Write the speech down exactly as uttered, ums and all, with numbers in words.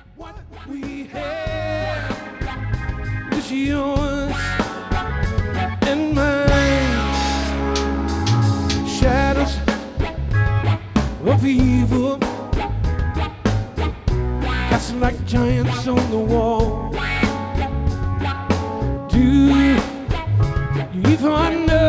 What we have is yours and mine. Shadows of evil casting like giants on the wall. Do you even know